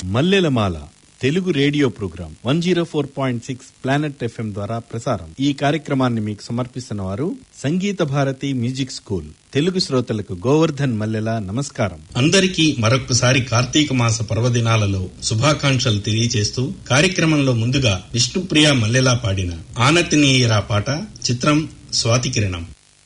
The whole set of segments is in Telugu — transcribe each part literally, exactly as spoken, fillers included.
Mallelamala Telugu radio programme one zero four point six planet FM ద్వారా ప్రసారం. ఈ కార్యక్రమాన్ని మీకు సమర్పిస్తున్న వారు సంగీత భారతి మ్యూజిక్ స్కూల్. తెలుగు శ్రోతలకు గోవర్ధన్ మల్లెల నమస్కారం. అందరికీ మరొకసారి కార్తీక మాస పర్వదినాలలో శుభాకాంక్షలు తెలియజేస్తూ కార్యక్రమంలో ముందుగా విష్ణుప్రియ మల్లెల పాడిన ఆనతినీయరా పాట, చిత్రం స్వాతి కిరణం.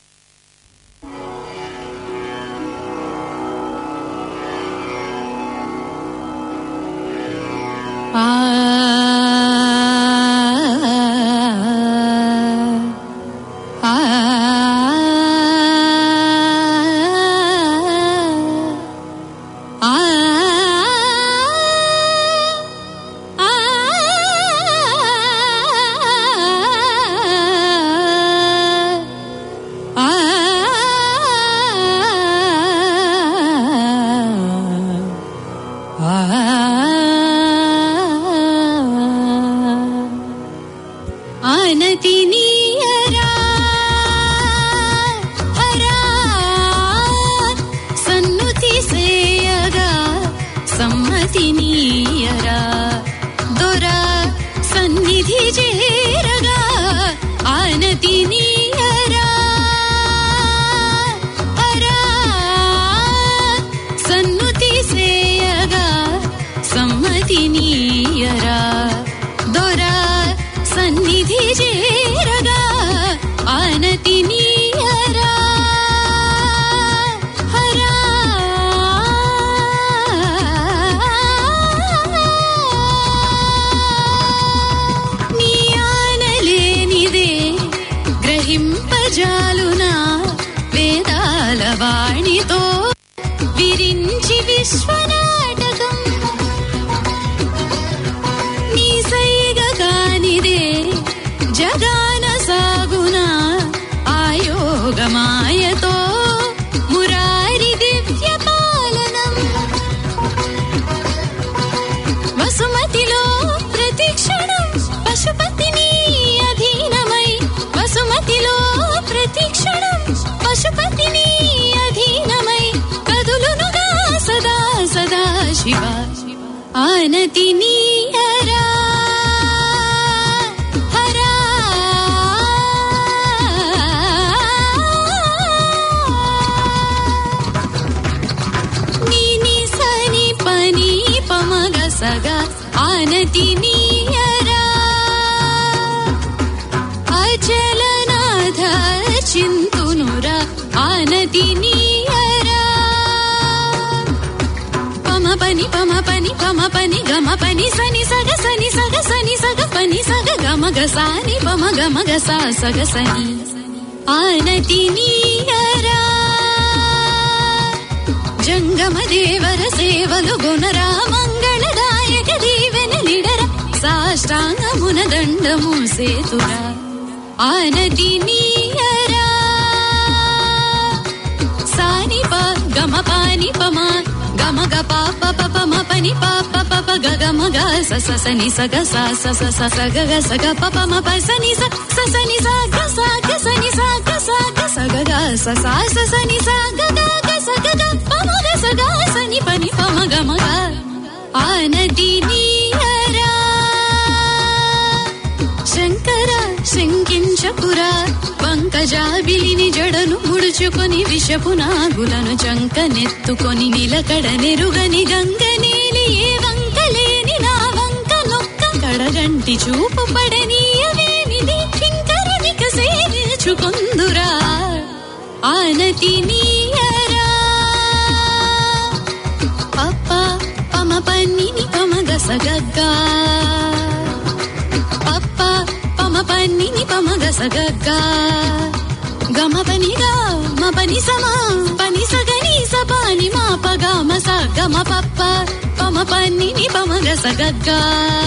జంగమ దేవర సేవలు గుణరా మంగళదాయక దీవెన లిడర సాష్టాంగమున దండము సేతురా ఆనతి నీయరా సాని ప గమ పాని పమ గమ గ పాప పమ పని పాప పప గమ గ స స స ని స గ స స స స స గ గ స గ ప ప మ ప స ని స స స ని స గ స గ స ని స గ స గ స గ గ స స స స ని స గ గ గ స గ గ ప మ గ స గ స ని ప ని ప మ గ మ గ ఆనతి నీయరా శంకర శంకించపురా పంకజాబిలిని జడను ముడుచుకొని విషపు నాగులను చంకనెత్తుకొని నిలకడ నెరుగని గంగనేలి ఏ వంకలేని నా వంక నొక్క కడగంటి చూపు పడనీయవేమిది కింకరనిక సేవించుకొందురా ఆనతి నీయరా పప్ప పమ పన్నిని పమగ సగగ్గా పప్ప పమ పన్నిని పమగ సగగ్గా గమ పని గా మ పని సమ పని సగని సపాని మా పగ మ స గమ పప్ప పమ పన్నిని పమగ సగగ్గా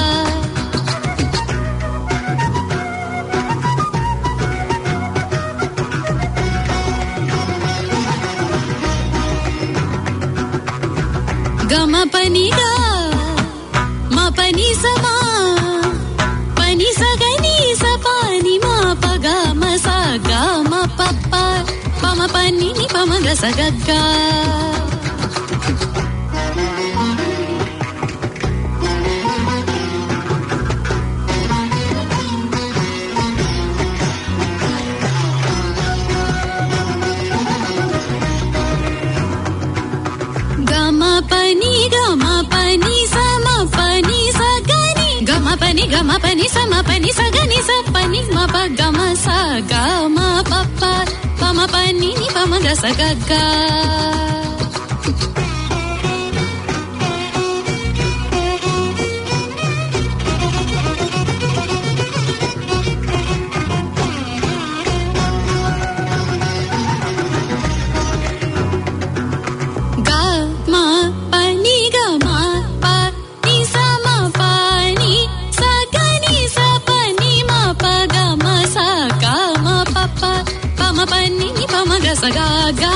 గమ పని గా మ పని సమా పని సగని సపాని మా పగ మ స గ మ పప్ప పమ పన్నిని పమగ సగగ్గా గమ పని సమ పని సగని స పని మ ప గమ స గ మ ప ప ప మ ప ని ని ప మ గ స గ గ. Ga-ga.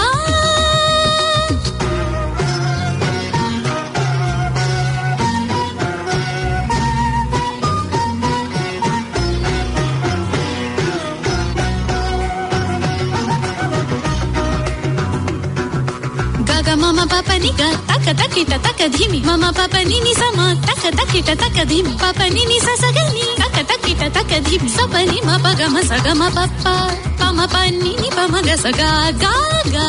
Ga-ga mama papa ni ga taka takita taka dhimi mama papa ni ni sama taka takita taka dhimi papa ni ni sa sa ga ni taka takita taka dhimi sa pa ni ma pa ga ma sa ga ma papa pa ma pa ni ni pa ma ga sa ga ga ga.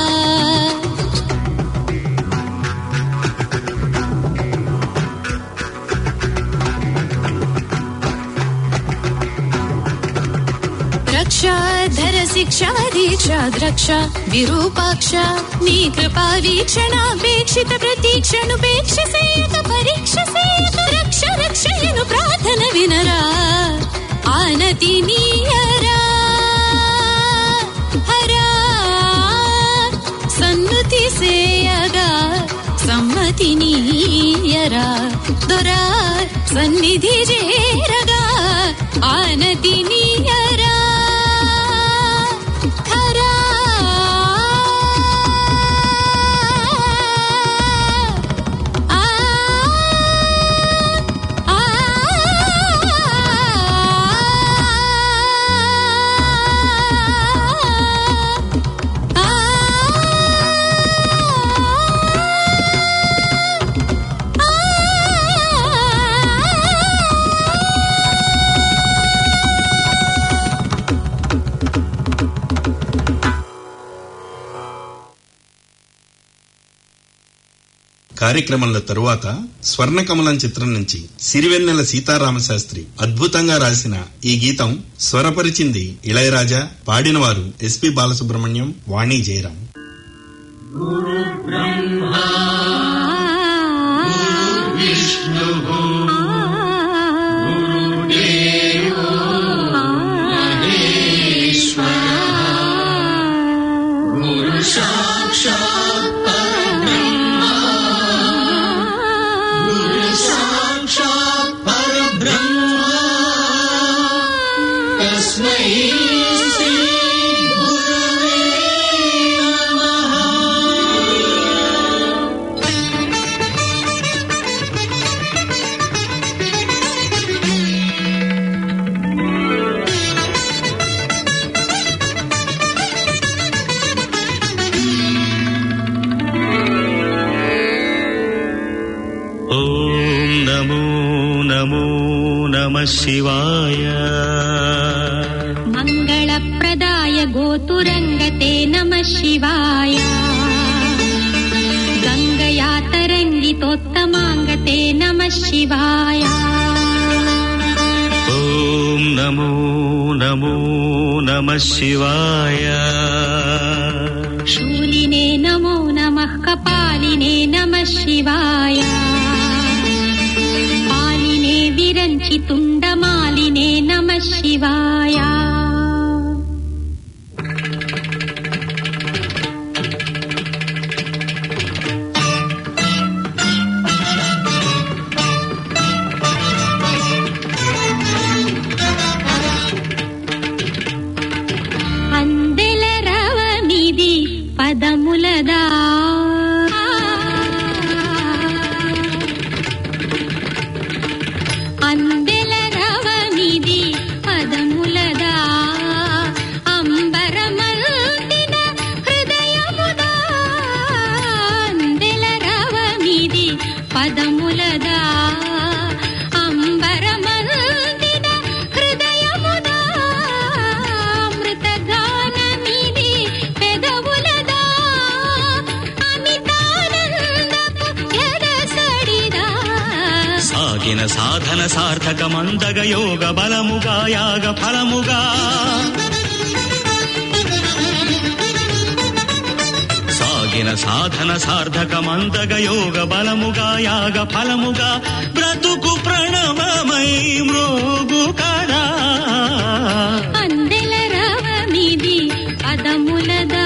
ధర శిక్ష దీక్ష ద్రక్ష విరూపాక్ష నీ కృపా వీక్షణాపేక్షిత ప్రతీక్షనుపేక్ష సేయక పరీక్ష సేయక రక్ష రక్షయను ప్రార్థన వినరా ఆనతి నీయరా హరా సన్నుతి సేయగా సమ్మతి నీయరా దొరా సన్నిధి చేరగా ఆనతి నీయరా. కార్యక్రమంలో తరువాత స్వర్ణకమలం చిత్రం నుంచి సిరివెన్నెల సీతారామశాస్త్రి అద్భుతంగా రాసిన ఈ గీతం స్వరపరిచింది ఇళయరాజా, పాడినవారు ఎస్పి బాలసుబ్రహ్మణ్యం, వాణి జయరాం. గురు బ్రహ్మా గురు విష్ణు గురుదేవో మహేశ్వర గురు సాక్షాత్ శివాయ మంగళప్రదాయ గోతురంగతే నమః శివాయ గంగయాతరంగితోత్తమాంగతే నమః శివాయ. ఓం నమో నమో నమః శివాయ శూలినే నమో నమః కపాలినే నమః శివాయ విరంచి తుండమాలినే నమః శివాయ. అందెల రవమిది పదములదా అందెల రవమిది పదములదా సాగిన సాధన సార్థకమందగ యోగ బలముగా యాగ ఫలముగా సాగిన సాధన సార్థకమందగ యోగ బలముగా యాగ ఫలముగా బ్రతుకు ప్రణవమై మ్రోగు కదా అందెల రవమిది పదములదా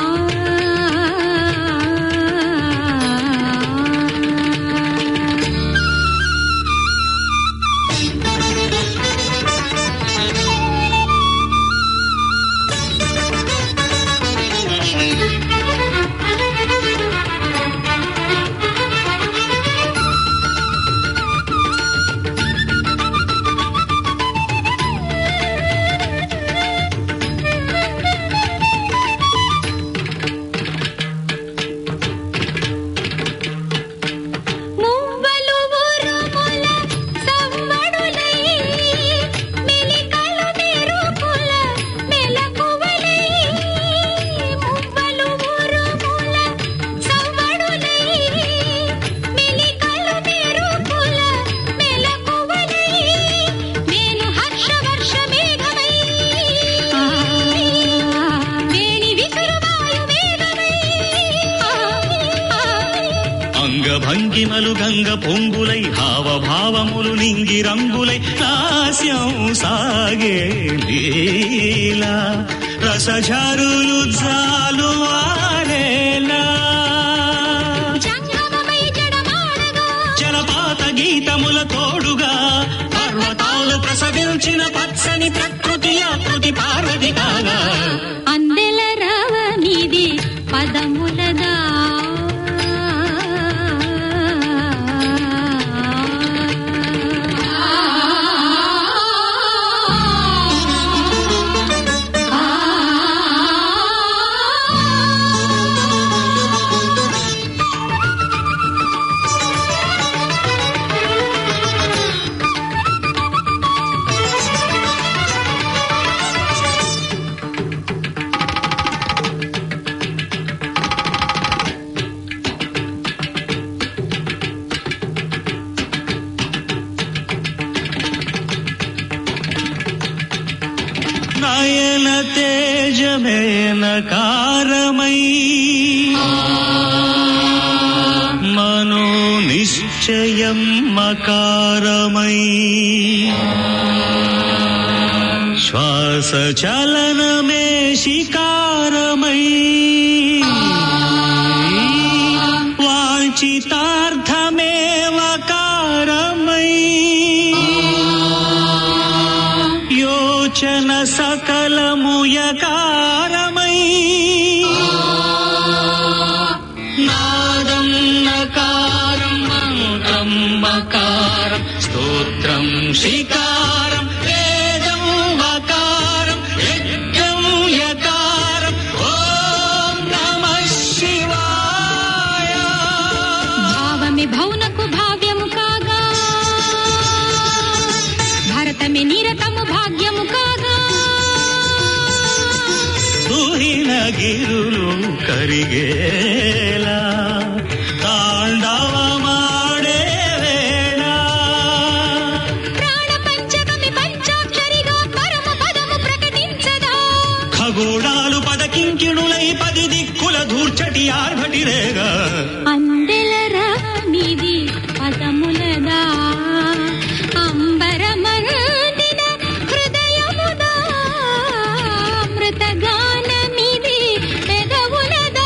భంగిమలు గంగ పొంగులై హావభావములు నింగి రంగులై లాస్యం సాగే లీలా రసఝరులు జాలు ఆరేలా జలపాత గీతముల తోడుగా పర్వతాలు ప్రసవించిన పచ్చని ప్రకృతి ఆకృతి పార్వతి కాగా అందెల రవమిది పదములదా నయన తేజమేన కారమై మనో నిశ్చయం మకారమై శ్వాస చలనమే శికారమై వాంఛితార్థమేవ కారమై యోచన సకలముయకారమై నాదం నకారం మంత్రం మకారం స్తోత్రం శికారం వేదం వకారం యజ్ఞం యకారం ఓం నమః శివాయ భావమే భౌనకు భావ్యము కాగా భారతమే నిరతము భాగ్యము కాగా తుహిన గిరులు కరిగేలా తాండవమాడే వేళ ప్రాణ పంచకమి పంచాక్షరిగా పరమ పదము ప్రకటించదా ఖగోళాలు పదకింకిణులై పది దిక్కుల ధూర్చటి ఆర్భటిరేగా అందెల రవమిది పదములదా అంబరమరుదిన హృదయముదా అమృతగానమిది పెదవులదా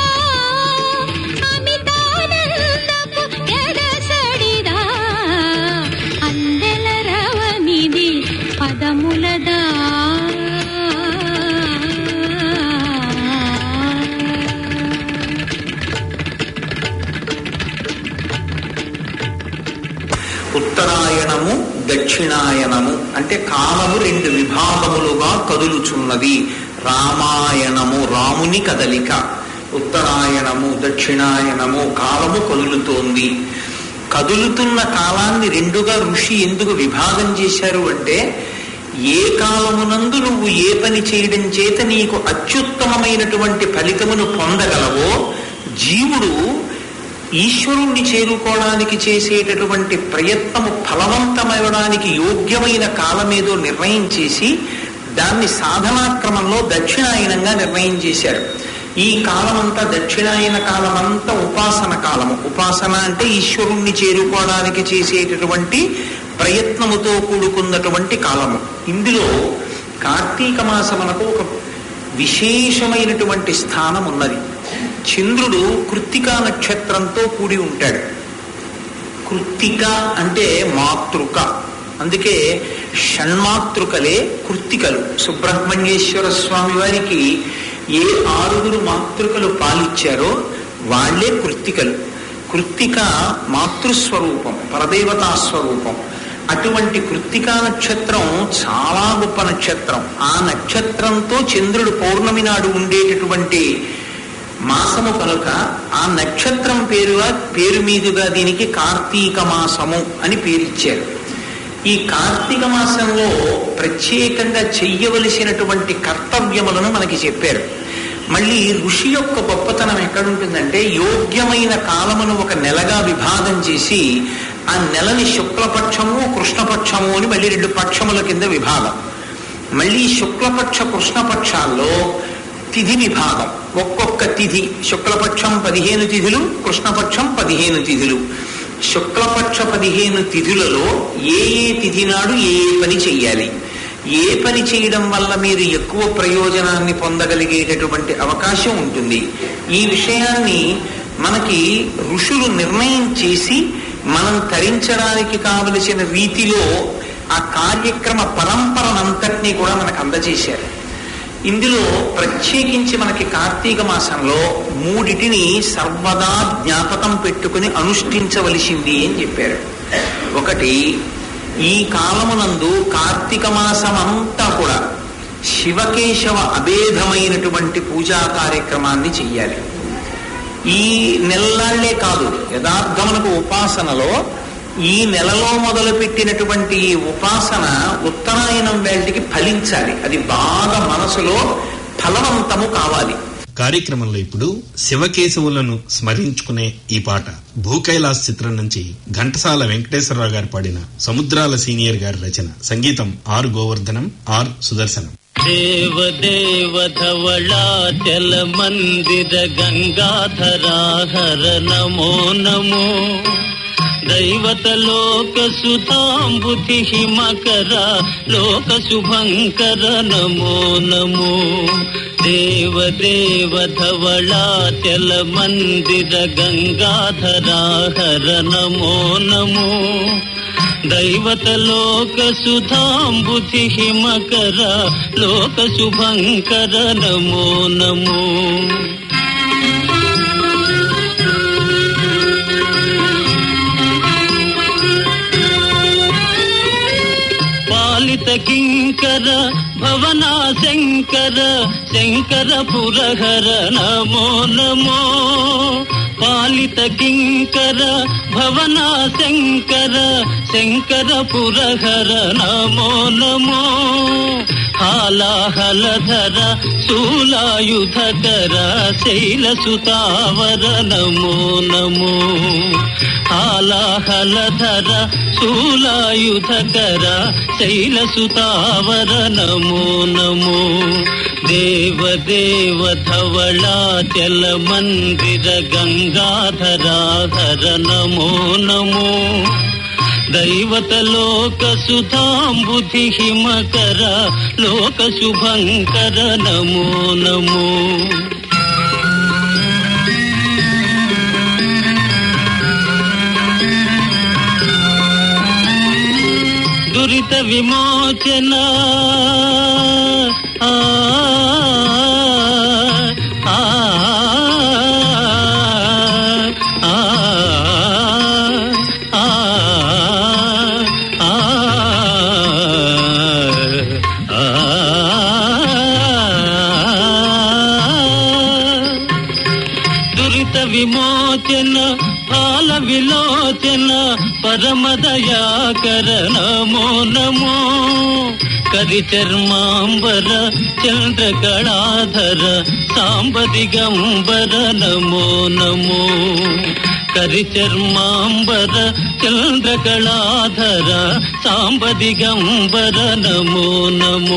అమితానందపు ఎదసడిదా అందెల రవమిది పదములదా ఉత్తరాయణము దక్షిణాయనము అంటే కాలము రెండు విభాగములుగా కదులుచున్నది. రామాయణము రాముని కదలిక, ఉత్తరాయణము దక్షిణాయనము కాలము కదులుతోంది. కదులుతున్న కాలాన్ని రెండుగా ఋషి ఎందుకు విభాగం చేశారు అంటే, ఏ కాలమునందు నువ్వు ఏ పని చేయడం చేత నీకు అత్యుత్తమమైనటువంటి ఫలితమును పొందగలవో జీవుడు ఈశ్వరుణ్ణి చేరుకోవడానికి చేసేటటువంటి ప్రయత్నము ఫలవంతమవడానికి యోగ్యమైన కాలమేదో నిర్ణయం చేసి దాన్ని సాధనాక్రమంలో దక్షిణాయనంగా నిర్ణయం చేశారు. ఈ కాలమంతా దక్షిణాయన కాలమంతా ఉపాసన కాలము. ఉపాసన అంటే ఈశ్వరుణ్ణి చేరుకోవడానికి చేసేటటువంటి ప్రయత్నముతో కూడుకున్నటువంటి కాలము. ఇందులో కార్తీక మాసమునకు ఒక విశేషమైనటువంటి స్థానం ఉన్నది. చంద్రుడు కృత్తికా నక్షత్రంతో కూడి ఉంటాడు. కృత్తిక అంటే మాతృక, అందుకే షణ్మాతృకలే కృత్తికలు. సుబ్రహ్మణ్యేశ్వర స్వామి వారికి ఏ ఆరుగురు మాతృకలు పాలిచ్చారో వాళ్లే కృత్తికలు. కృత్తిక మాతృస్వరూపం, పరదేవతా స్వరూపం. అటువంటి కృత్తికా నక్షత్రం చాలా గొప్ప నక్షత్రం. ఆ నక్షత్రంతో చంద్రుడు పౌర్ణమి నాడు ఉండేటటువంటి మాసము కనుక ఆ నక్షత్రం పేరు పేరు మీదుగా దీనికి కార్తీక మాసము అని పేరిచ్చారు. ఈ కార్తీక మాసంలో ప్రత్యేకంగా చెయ్యవలసినటువంటి కర్తవ్యములను మనకి చెప్పారు. మళ్ళీ ఋషి యొక్క గొప్పతనం ఎక్కడుంటుందంటే, యోగ్యమైన కాలమును ఒక నెలగా విభాగం చేసి ఆ నెలని శుక్లపక్షము కృష్ణపక్షము అని మళ్ళీ రెండు పక్షముల కింద విభాగం. మళ్ళీ శుక్లపక్ష కృష్ణపక్షాల్లో తిథి విభాగం. ఒక్కొక్క తిథి, శుక్లపక్షం పదిహేను తిథులు, కృష్ణపక్షం పదిహేను తిథులు. శుక్లపక్ష పదిహేను తిథులలో ఏ ఏ తిథి నాడు ఏ ఏ పని చెయ్యాలి, ఏ పని చేయడం వల్ల మీరు ఎక్కువ ప్రయోజనాన్ని పొందగలిగేటటువంటి అవకాశం ఉంటుంది, ఈ విషయాన్ని మనకి ఋషులు నిర్ణయం చేసి మనం తరించడానికి కావలసిన రీతిలో ఆ కార్యక్రమ పరంపరనంతటినీ కూడా మనకు అందజేశారు. ఇందులో ప్రత్యేకించి మనకి కార్తీక మాసంలో మూడిటిని సర్వదా జ్ఞాపకం పెట్టుకుని అనుష్ఠించవలసింది అని చెప్పారు. ఒకటి, ఈ కాలమునందు కార్తీక మాసమంతా కూడా శివకేశవ అభేదమైనటువంటి పూజా కార్యక్రమాన్ని చెయ్యాలి. ఈ నెలలాళ్లే కాదు, యథార్థమునకు ఉపాసనలో ఈ నెలలో మొదలుపెట్టినటువంటి ఈ ఉపాసన ఉత్తరాయణం వేళటికి ఫలించాలి. అది బాగా మనసులో ఫలవంతము కావాలి. కార్యక్రమంలో ఇప్పుడు శివకేశవులను స్మరించుకునే ఈ పాట భూకైలాస్ చిత్రం నుంచి ఘంటసాల వెంకటేశ్వరరావు గారు పాడిన సముద్రాల సీనియర్ గారి రచన, సంగీతం ఆర్ గోవర్ధనం, ఆర్ సుదర్శనం. దేవ దేవ ధవళాచల మందిర గంగాధరా హర నమో నమో, దైవత లోక సుతాంబుధి హిమకర లోక శుభంకర నమో నమో. దేవ దేవ ధవళాచల మందిర గంగాధరా హర నమో నమో, దైవత లోక సుధాంబుధి హిమకర లోక శుభంకర నమో నమో. పాలిత కింకర భవనా శంకర శంకర పురహర నమో నమో. పాలిత కింకర భవనా శంకర శంకర పురహర నమో నమో. హాలాహలధర శూలాయుధకర శైలసుతావర నమో నమో. హాలాహలధర శూలాయుధకర శైలసుతావర నమో నమో. దేవ దేవ ధవళాచల మందిర గంగాధరా హర నమో నమో, దైవత లోక సుధాంబుధి హిమకర లోక శుభంకర నమో నమో. దురిత విమోచన ఆ ఆ విమోచన ఫాల విలోచన పరమదయాకర నమో నమో. కరి చర్మాంబర చంద్రకళాధర సాంబ దిగంబర నమో నమో. కరిచర్మాంబర చంద్రకళాధర సాంబదిగంబర నమో నమో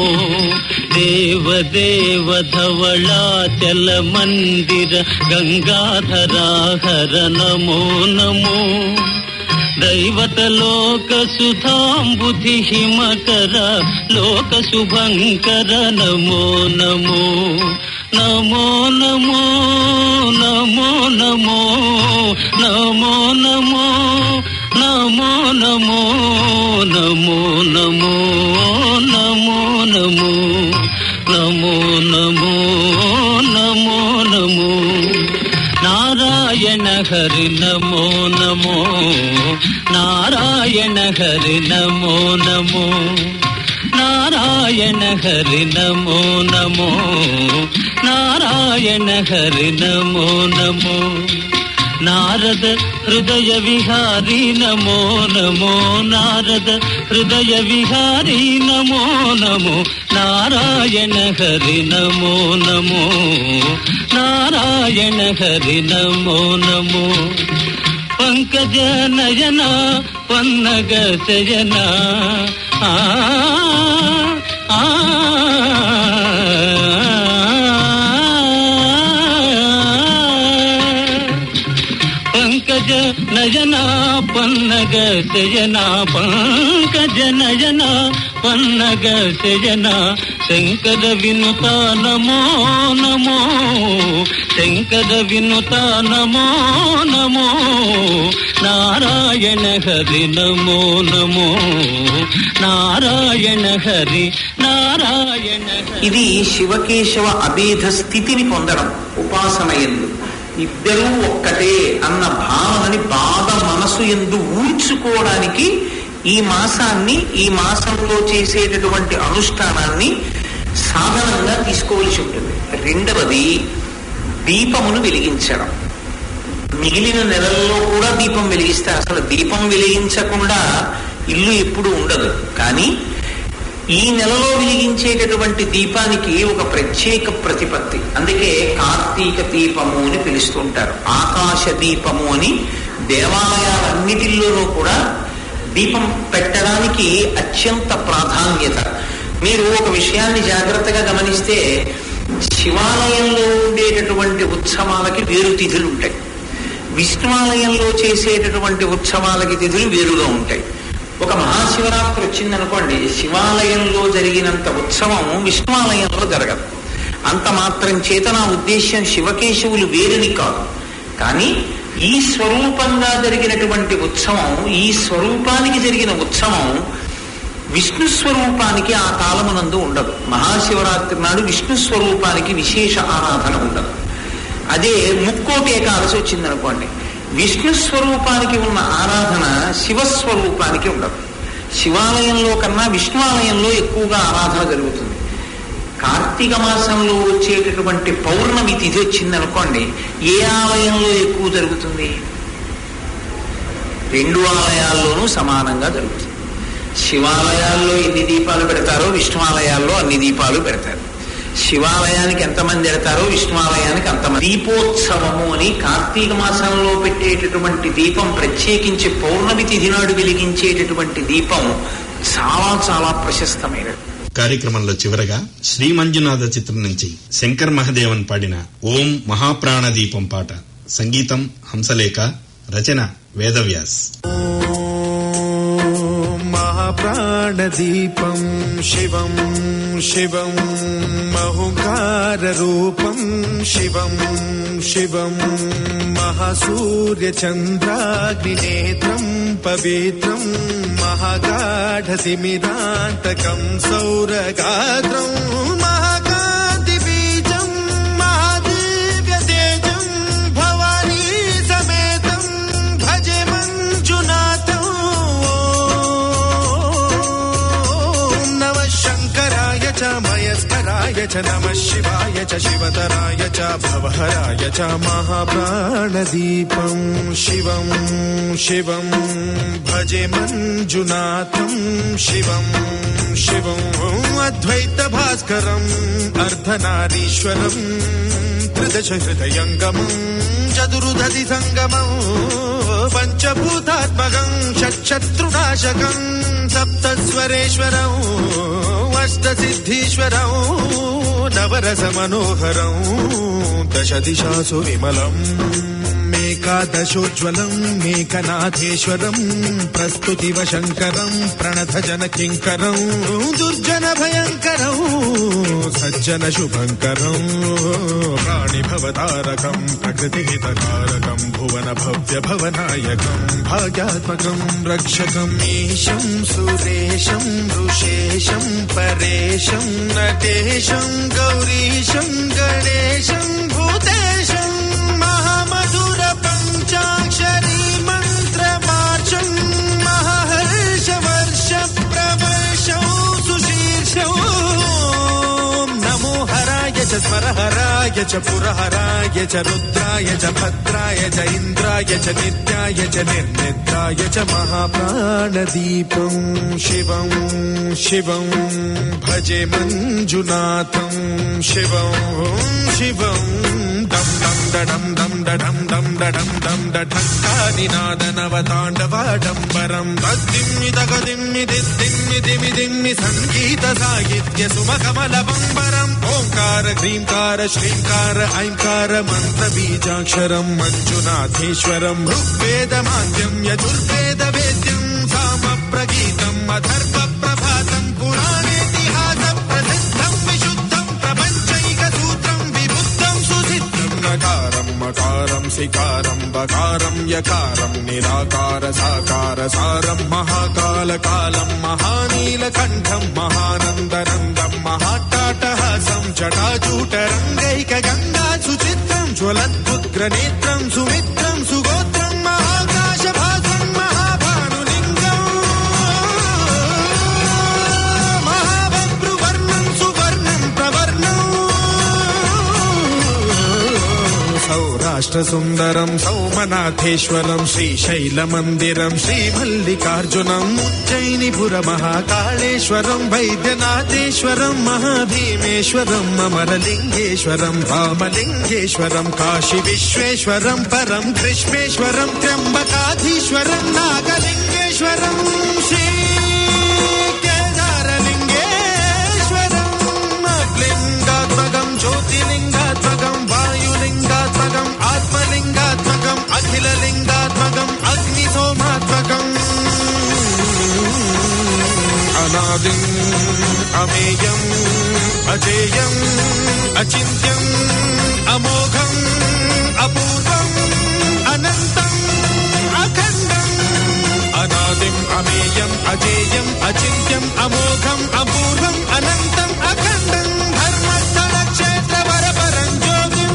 దేవదేవ ధవళాచల మందిర గంగాధరాహర నమో నమో దైవత లోక సుధాంబుధి హిమకర లోక శుభంకర నమో నమో నమో నమో నమో నమో నమో నమో నమో నమో నమో నమో నమో నమో నమో నమో నమో నమో నారాయణ హరి నమో నమో నారాయణ హరి నమో నమో నారాయణ హరి నమో నమో నారాయణ హరి నమో నమో నారద హృదయ విహారీ నమో నమో నారద హృదయ విహారీ నమో నమో నారాయణ హరి నమో నమో నారాయణ హరి నమో నమో పంకజ నయన పన్నగ శయన ఆ ఆ పంకజ నయన పన్నగ శయన పంకజ నయన పన్నగ శయన శంకర వినుత నమో నమో శంకర వినుత నమో నమో నారాయణ హరి నమో నమో నారాయణ హరి నారాయణ. ఇది శివకేశవ అభేద స్థితిని పొందడం ఉపాసన యందు. ఇద్దరూ ఒక్కటే అన్న భావనని బాధ మనసు యందు ఊడ్చుకోవడానికి ఈ మాసాన్ని ఈ మాసంలో చేసేటటువంటి అనుష్ఠానాన్ని సాధనంగా తీసుకోవలసి ఉంటుంది. రెండవది దీపమును వెలిగించడం. మిగిలిన నెలల్లో కూడా దీపం వెలిగిస్తారు. అసలు దీపం వెలిగించకుండా ఇల్లు ఎప్పుడు ఉండదు. కానీ ఈ నెలలో వెలిగించేటటువంటి దీపానికి ఒక ప్రత్యేక ప్రతిపత్తి. అందుకే కార్తీక దీపము అని పిలుస్తుంటారు. ఆకాశ దీపము అని దేవాలయాలన్నిటిల్లోనూ కూడా దీపం పెట్టడానికి అత్యంత ప్రాధాన్యత. మీరు ఒక విషయాన్ని జాగ్రత్తగా గమనిస్తే శివాలయంలో ఉండేటటువంటి ఉత్సవాలకి వేరు తిథులు ఉంటాయి, విష్ణువాలయంలో చేసేటటువంటి ఉత్సవాలకి తిథులు వేరుగా ఉంటాయి. ఒక మహాశివరాత్రి వచ్చిందనుకోండి, శివాలయంలో జరిగినంత ఉత్సవం విష్ణువాలయంలో జరగదు. అంత మాత్రం చేత నా ఉద్దేశ్యం శివకేశవులు వేరుని కాదు, కానీ ఈ స్వరూపంగా జరిగినటువంటి ఉత్సవం, ఈ స్వరూపానికి జరిగిన ఉత్సవం విష్ణు స్వరూపానికి ఆ కాలమునందు ఉండదు. మహాశివరాత్రి నాడు విష్ణు స్వరూపానికి విశేష ఆరాధన ఉండదు. అదే ముక్కోటి ఏకాదశి వచ్చిందనుకోండి, విష్ణు స్వరూపానికి ఉన్న ఆరాధన శివస్వరూపానికి ఉండదు. శివాలయంలో కన్నా విష్ణువాలయంలో ఎక్కువగా ఆరాధన జరుగుతుంది. కార్తీక మాసంలో వచ్చేటటువంటి పౌర్ణమి తిథి వచ్చిందనుకోండి, ఏ ఆలయంలో ఎక్కువ జరుగుతుంది? రెండు ఆలయాల్లోనూ సమానంగా జరుగుతుంది. శివాలయాల్లో ఎన్ని దీపాలు పెడతారో విష్ణువాలయాల్లో అన్ని దీపాలు పెడతారు. శివాలయానికి ఎంతమంది పెడతారో విష్ణువాలయానికి అంతమంది. దీపోత్సవము అని కార్తీక మాసంలో పెట్టేటటువంటి దీపం, ప్రత్యేకించి పౌర్ణమి తిథి నాడు వెలిగించేటటువంటి దీపం చాలా చాలా ప్రశస్తమైనది. కార్యక్రమంలో చివరగా శ్రీ మంజునాథ చిత్రం నుంచి శంకర్ మహదేవన్ పాడిన ఓం మహాప్రాణ దీపం పాట. సంగీతం హంసలేఖ, రచన వేదవ్యాస్. మహాప్రాణదీపం శివం శివం మహుంకారరూపం శివం శివం మహాసూర్యచంద్రాగ్నినేత్రం పవిత్రం మహాగాఢతిమిరాంతకం సౌరగాత్రం మహాకాంతిబీజం మహాదివ్యతేజం భవానీ సమేతం భజే మంజునాథం. ఓం నమః శంకరాయ చ మయస్కరాయ శివాయ చ నమః శివాయ చ శివతరాయ చ భవహరాయ చ మహాప్రాణదీపం శివం శివం భజే మంజునాథం శివం శివం అద్వైత భాస్కరం అర్ధనారీశ్వరం త్రిదశ హృదయంగమం చతురుదధి సంగమం పంచభూతాత్మకం షట్శత్రునాశకం సప్తస్వరేశ్వరం అష్టసిద్ధీశ్వరం నవరస మనోహరం దశ దిశాసు విమలం మేకాదశోజ్వలం మేకనాథేశ్వరం ప్రస్తుతివ శంకరం ప్రణత జన కింకరం దుర్జన భయంకరం సజ్జన శుభంకరం ప్రాణి భవతారకం ప్రకృతి హితకారకం భువన భవ్య భవనాయకం భాగ్యాత్మకం రక్షకం ఈశం సురేశం ఋషేశం పరేశం నటేశం గౌరీశం గణేశం భూతేశం మహామధుర పంచాక్షరీ మంత్రమార్చం మహర్ష వర్ష ప్రవర్షం సుశీర్షం నమో హరాయ చ స్మరహరాయ చ పురహరాయ చ రుద్రాయ చ భద్రాయ చ ఇంద్రాయ చ నిత్యాయ చ నిర్నిద్రాయ చ మహాప్రాణదీపం శివం శివం భజే మంజునాథం శివం శివం దం దం దడం దం దడం దం దడం దం దఢంకానినాదనవతాండవాడంబరం తద్దిమ్మి తగదిమ్మి దిద్దిమ్మి దిమి దిమ్మి సంగీత సాహిత్య సుమకమల బంబరం ఓంకార హ్రీంకార శ్రీంకార ఐంకార మంత్ర బీజాక్షరం మంజునాథేశ్వరం ఋగ్వేద మాద్యం యజుర్వేద వేద్యం సామ ప్రగీతం అథర్వ ప్రభాతం పురాణేతిహాస ప్రసిద్ధం విశుద్ధం ప్రపంచైక సూత్రం విబుద్ధం సుసిద్ధం నకారం మకారం సికారం బకారం యకారం నిరాకార సాకార సారం మహాకాల కాలం మహానీలకంఠం మహానందనందం మహాటాటహాసం జటాజూటరంగైక గంగా సుచిత్రం జ్వలద్భుగ్రనేత్రం సుమిత్రం సుగోత్రం మహాకాశ భాసం మహాభానులింగం మహాభద్రువర్ణం సువర్ణం ప్రవర్ణం సౌరాష్ట్ర సుందరం సౌమనాథేశ్వరం శ్రీశైలమందిరం శ్రీమల్లికార్జునం ఉజ్జయినిపుర మహాకాళేశ్వరం వైద్యనాథేశ్వరం మహాభీమేశ్వరం అమరలింగేశ్వరం రామలింగేశ్వరం కాశీ విశ్వేశ్వరం పరం కృష్ణేశ్వరం త్ర్యంబకాధీశ్వరం నాగలింగేశ్వరం శ్రీ కేదారలింగేశ్వరం లింగాత్మకం జ్యోతిలింగాత్మకం వాయులింగాత్మకం ఆత్మలింగాత్మకం అఖిలలింగాత్మకం అగ్నిసోమాత్మకం అనాదిం అమేయం అజేయం అచింత్యం అమోఘం అపూర్వం అనంతం అఖండం అనాదిం అమేయం అజేయం అచింత్యం అమోఘం అపూర్వం అనంతం అఖండం ధర్మస్థల క్షేత్ర వరపరం జ్యోతిం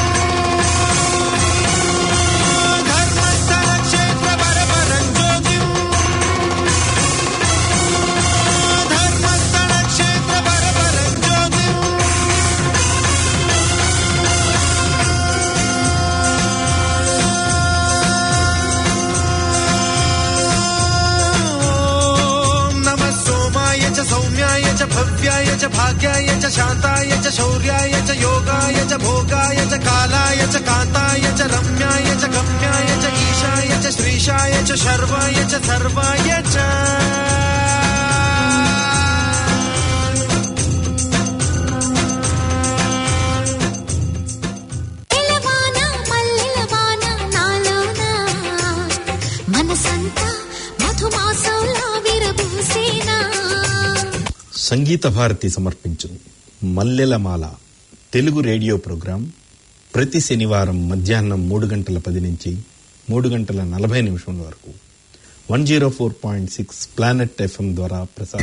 ధర్మస్థల క్షేత్ర వరపరం జ్యోతిం ధర్మస్థల క్షేత్ర వరపరం జ్యోతిం సౌమ్యాయ చ భవ్యాయ చ భాగ్యాయ చ శాంతాయ చ శౌర్యాయ చ యోగాయ చ భోగాయ చ కాలాయ చ కాంతాయ చ రమ్యాయ చ గమ్యాయ చ ఈశాయ చ శ్రీశాయ చ శర్వాయ చ సర్వాయ చ సంగీత భారతి సమర్పించును మల్లెలమాల తెలుగు రేడియో ప్రోగ్రాం ప్రతి శనివారం మధ్యాహ్నం మూడు గంటల పది నుంచి మూడు గంటల నలభై నిమిషముల వరకు one zero four point six planet FM ద్వారా ప్రసారం.